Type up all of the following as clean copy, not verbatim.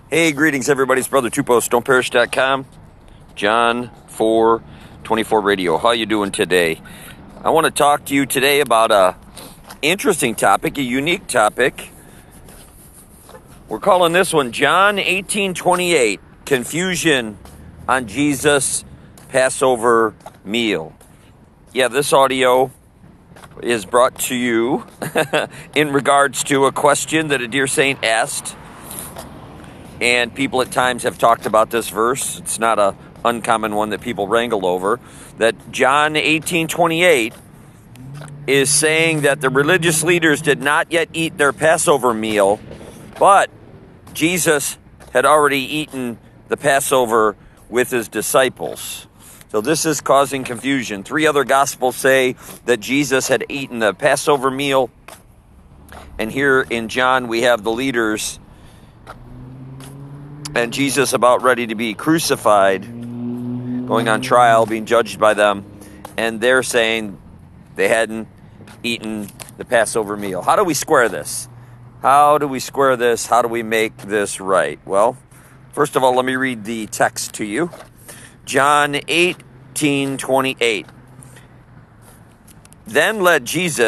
Hey, greetings, everybody. It's Brother Tupos, stoneparish.com, John 4:24 Radio. How you doing today? I want to talk to you today about a interesting topic, a unique topic. We're calling this one John 18:28, Confusion on Jesus' Passover Meal. Yeah, this audio is brought to you in regards to a question that a dear saint asked. And people at times have talked about this verse. It's not an uncommon one that people wrangle over. That John 18:28 is saying that the religious leaders did not yet eat their Passover meal, but Jesus had already eaten the Passover with his disciples. So this is causing confusion. 3 other Gospels say that Jesus had eaten the Passover meal. And here in John, we have the leaders and Jesus about ready to be crucified, going on trial, being judged by them, and they're saying they hadn't eaten the Passover meal. How do we square this? How do we square this? How do we make this right? Well, first of all, let me read the text to you. John 18:28. Then led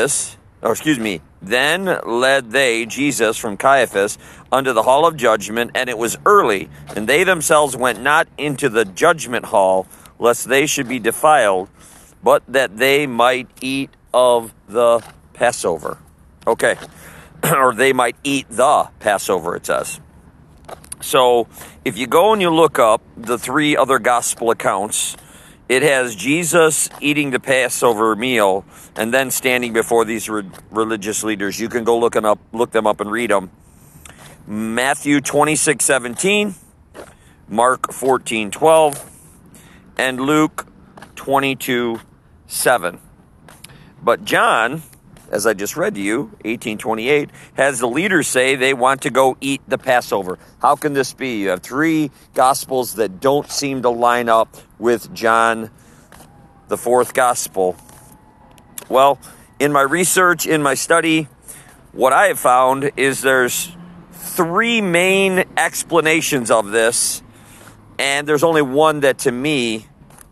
they Jesus from Caiaphas unto the hall of judgment, and it was early, and they themselves went not into the judgment hall, lest they should be defiled, but that they might eat of the Passover. Okay, or they might eat the Passover, it says. So, if you go and you look up the 3 other gospel accounts, it has Jesus eating the Passover meal and then standing before these religious leaders. You can go look them up and read them. Matthew 26:17, Mark 14:12, and Luke 22:7. But John, as I just read to you, 18:28, has the leaders say they want to go eat the Passover. How can this be? You have 3 Gospels that don't seem to line up with John, the 4th Gospel. Well, in my research, in my study, what I have found is there's 3 main explanations of this, and there's only one that to me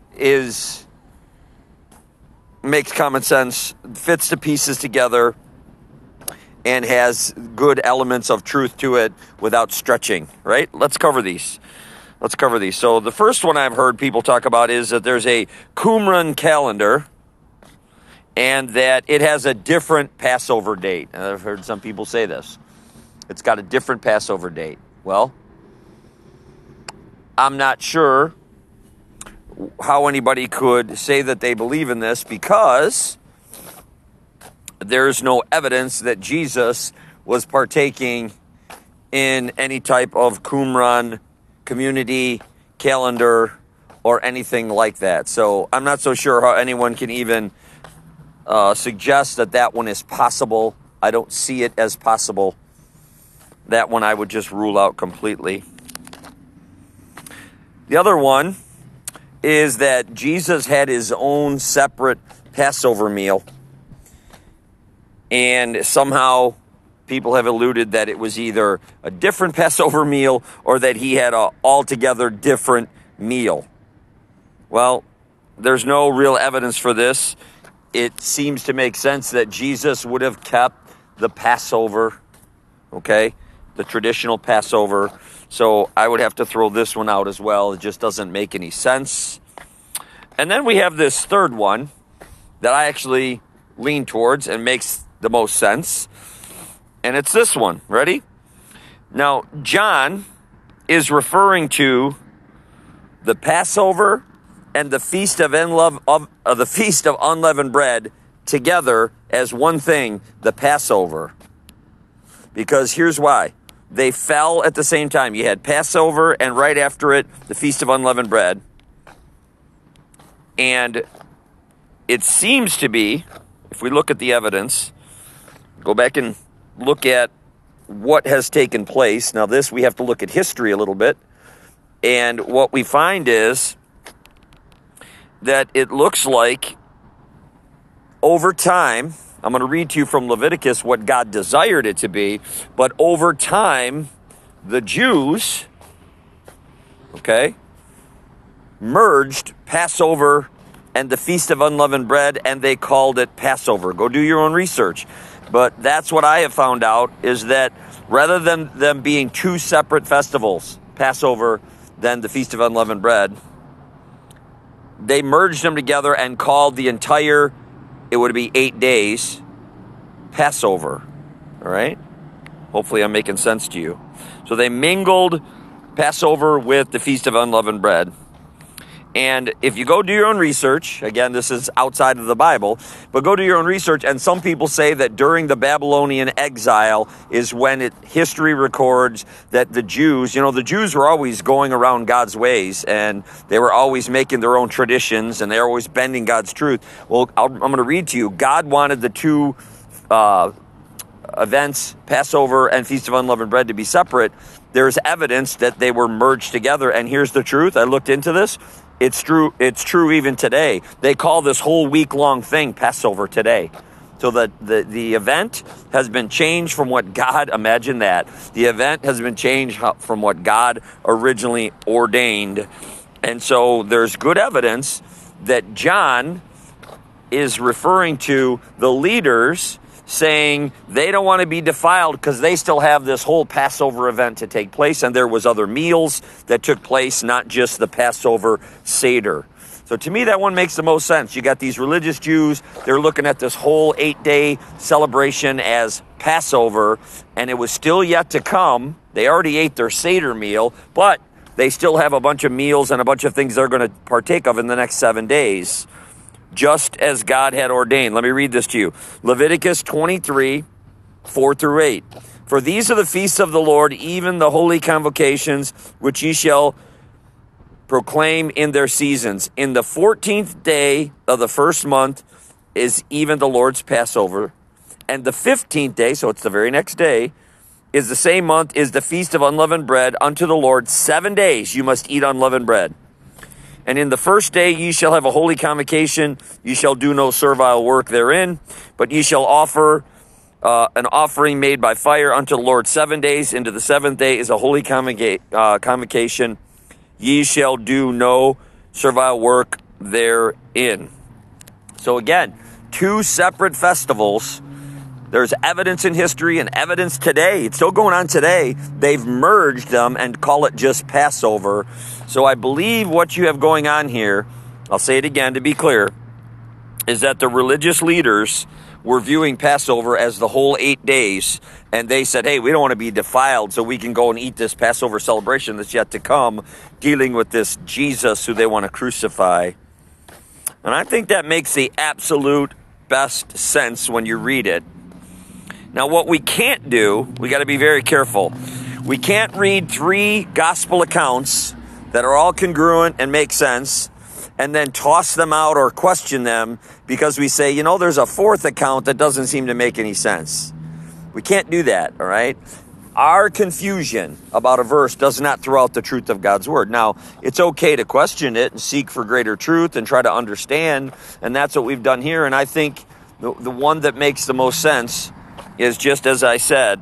makes common sense, fits the pieces together, and has good elements of truth to it without stretching, right? Let's cover these. So the first one I've heard people talk about is that there's a Qumran calendar and that it has a different Passover date. And I've heard some people say this. It's got a different Passover date. Well, I'm not sure how anybody could say that they believe in this because there's no evidence that Jesus was partaking in any type of Qumran community calendar or anything like that. So I'm not so sure how anyone can even suggest that one is possible. I don't see it as possible. That one I would just rule out completely. The other one is that Jesus had his own separate Passover meal. And somehow people have alluded that it was either a different Passover meal or that he had an altogether different meal. Well, there's no real evidence for this. It seems to make sense that Jesus would have kept the Passover, okay, the traditional Passover. So I would have to throw this one out as well. It just doesn't make any sense. And then we have this third one that I actually lean towards and makes the most sense. And it's this one. Ready? Now, John is referring to the Passover and the Feast of Unleavened Bread together as one thing, the Passover. Because here's why. They fell at the same time. You had Passover and right after it, the Feast of Unleavened Bread. And it seems to be, if we look at the evidence, go back and look at what has taken place. Now this, we have to look at history a little bit. And what we find is that it looks like over time, I'm going to read to you from Leviticus what God desired it to be, but over time, the Jews okay, merged Passover and the Feast of Unleavened Bread, and they called it Passover. Go do your own research. But that's what I have found out, is that rather than them being two separate festivals, Passover, then the Feast of Unleavened Bread, they merged them together and called the entire, it would be 8 days, Passover. All right? Hopefully I'm making sense to you. So they mingled Passover with the Feast of Unleavened Bread. And if you go do your own research, again, this is outside of the Bible, but go do your own research, and some people say that during the Babylonian exile is when history records that the Jews, the Jews were always going around God's ways, and they were always making their own traditions, and they were always bending God's truth. Well, I'm going to read to you. God wanted the two events, Passover and Feast of Unleavened Bread, to be separate. There's evidence that they were merged together, and here's the truth. I looked into this. It's true even today. They call this whole week-long thing Passover today. So the event has been changed from what God, imagine that. The event has been changed from what God originally ordained. And so there's good evidence that John is referring to the leaders saying they don't want to be defiled because they still have this whole Passover event to take place, and there was other meals that took place, not just the Passover Seder. So to me, that one makes the most sense. You got these religious Jews, they're looking at this whole 8-day celebration as Passover, and it was still yet to come. They already ate their Seder meal, but they still have a bunch of meals and a bunch of things they're going to partake of in the next 7 days, just as God had ordained. Let me read this to you. Leviticus 23, 4 through 8. For these are the feasts of the Lord, even the holy convocations, which ye shall proclaim in their seasons. In the 14th day of the first month is even the Lord's Passover. And the 15th day, so it's the very next day, is the same month, is the Feast of Unleavened Bread unto the Lord. 7 days you must eat unleavened bread. And in the first day ye shall have a holy convocation. Ye shall do no servile work therein, but ye shall offer an offering made by fire unto the Lord 7 days. Into the 7th day is a holy convocation. Ye shall do no servile work therein. So again, two separate festivals. There's evidence in history and evidence today. It's still going on today. They've merged them and call it just Passover. So I believe what you have going on here, I'll say it again to be clear, is that the religious leaders were viewing Passover as the whole 8 days. And they said, hey, we don't want to be defiled, so we can go and eat this Passover celebration that's yet to come, dealing with this Jesus who they want to crucify. And I think that makes the absolute best sense when you read it. Now, what we can't do, we got to be very careful. We can't read 3 gospel accounts that are all congruent and make sense and then toss them out or question them because we say, there's a 4th account that doesn't seem to make any sense. We can't do that, all right? Our confusion about a verse does not throw out the truth of God's word. Now, it's okay to question it and seek for greater truth and try to understand, and that's what we've done here. And I think the one that makes the most sense is just as I said,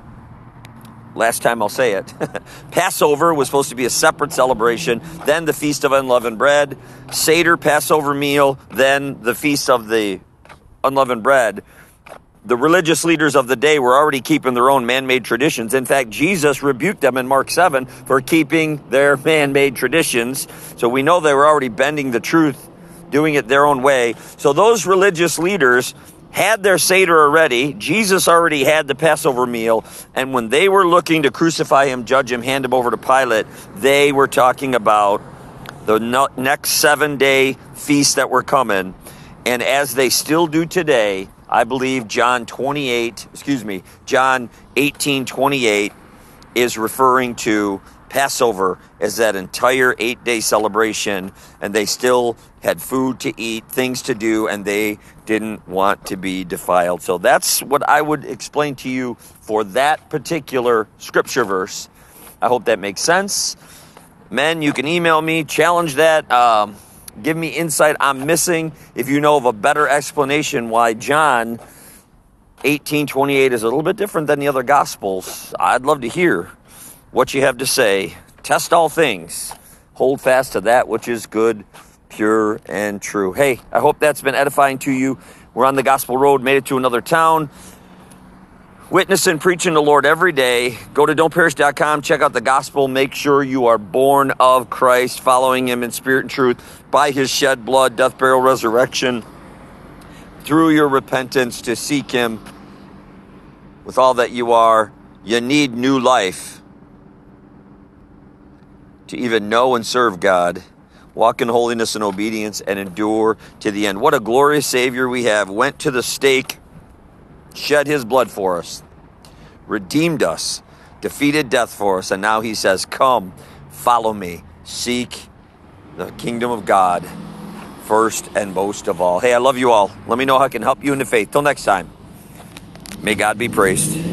last time I'll say it, Passover was supposed to be a separate celebration, then the Feast of Unleavened Bread, Seder, Passover meal, then the Feast of the Unleavened Bread. The religious leaders of the day were already keeping their own man-made traditions. In fact, Jesus rebuked them in Mark 7 for keeping their man-made traditions. So we know they were already bending the truth, doing it their own way. So those religious leaders had their Seder already. Jesus already had the Passover meal. And when they were looking to crucify him, judge him, hand him over to Pilate, they were talking about the next 7-day feast that were coming. And as they still do today, I believe John 18:28 is referring to Passover as that entire 8-day celebration, and they still had food to eat, things to do, and they didn't want to be defiled. So that's what I would explain to you for that particular scripture verse. I hope that makes sense. Men, you can email me, challenge that, give me insight I'm missing. If you know of a better explanation why John 18:28 is a little bit different than the other Gospels, I'd love to hear what you have to say. Test all things. hold fast to that which is good, pure, and true. Hey, I hope that's been edifying to you. We're on the gospel road, made it to another town. Witnessing, preaching the Lord every day. Go to don'tperish.com, check out the gospel. Make sure you are born of Christ, following him in spirit and truth by his shed blood, death, burial, resurrection, through your repentance to seek him with all that you are. You need new life to even know and serve God. Walk in holiness and obedience and endure to the end. What a glorious Savior we have. Went to the stake, shed his blood for us, redeemed us, defeated death for us, and now he says, come, follow me, seek the kingdom of God first and most of all. Hey, I love you all. Let me know how I can help you in the faith. Till next time, may God be praised.